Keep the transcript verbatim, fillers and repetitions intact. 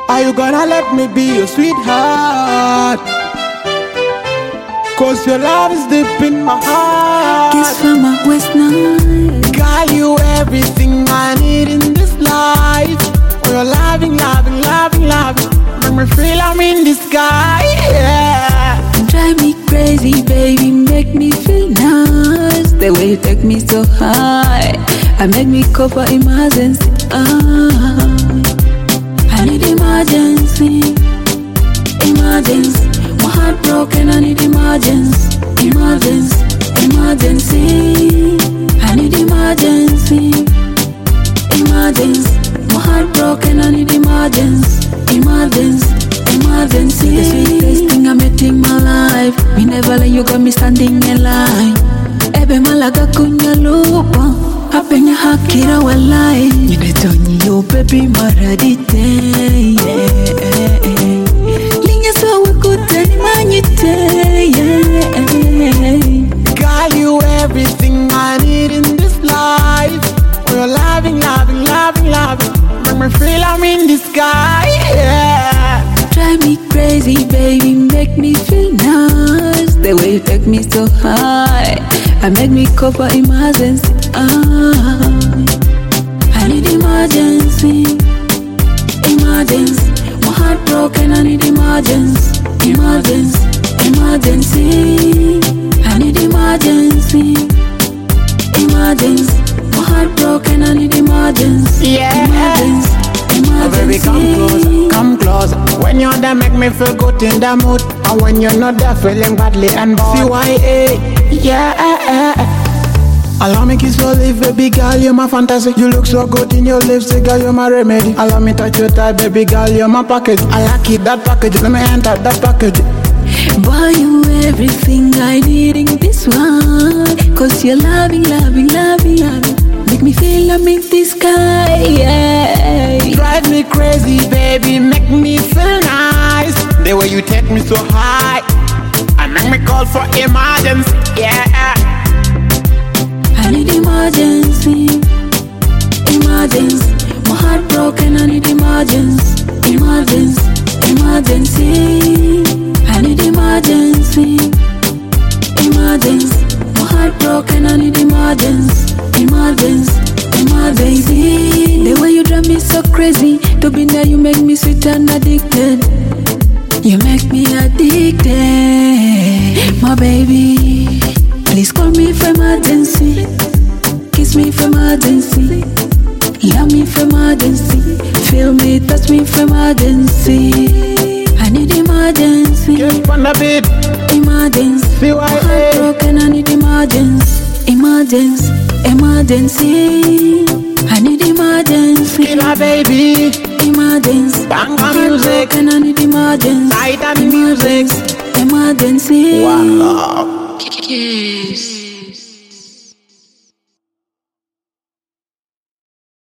Are you gonna let me be your sweetheart? Cause your love is deep in my heart. Kiss from my waist night. Got you everything I need in this life. Oh, you're loving, loving, loving, loving. Make me feel I'm in the sky, yeah. Drive me crazy, baby, make me feel nice. The way you take me so high, I make me call for emergency. Ah, I need emergency, emergency. My heart broken, I need emergency, emergency, emergency. I need emergency, emergency. My heart broken, I need emergency, emergency, emergency. The sweetest thing I met in my life. Me never let you got me standing in line. Ebe malaga kunya lupa, apenya hakira walai. You the Tony, yo baby maradite, yeah. Linya so we could tell manite, yeah. Got you everything I need in this life. Oh, you're loving, loving, loving, loving. Make me feel I'm in the sky, yeah. Drive me crazy, baby, make me feel nice. The way you take me so high, I make me call for emergency. Ah, I need emergency, emergency. My heart broken, I need emergency, emergency, emergency. I need emergency, emergency. My heart broken, I need emergency, yeah. Emergency, Oh, baby, come closer, come closer. When you're there, make me feel good in the mood. And when you're not there, feeling badly and bored. C Y A, yeah. Allow me kiss your lips, baby girl, you're my fantasy. You look so good in your lipstick, girl, you're my remedy. Allow me touch your thigh, baby girl, you're my package. I like it, that package, let me enter that package. Buy you everything I need in this one. Cause you're loving, loving, loving, loving. Make me feel I'm in the sky, yeah. Drive me crazy, baby, make me feel nice. The way you take me so high, and make me call for emergency, yeah. I need emergency, emergency. My heart broken, I need emergency, emergency, emergency. I need emergency, emergency. My heart broken, I need emergency, emergency, emergency. The way you drive me so crazy, to be there you make me sweet and addicted. You make me addicted, my baby. Please call me for emergency, kiss me for emergency, love me for emergency, feel me, touch me for emergency. I need emergency, Get on the beat, emergency. C Y My heart A. broken, I need emergency, emergency, emergency. I need emergency, Killer baby, emergency. Banga My heart music, broken, I need emergency, Titan music. emergency. One love. Kiss.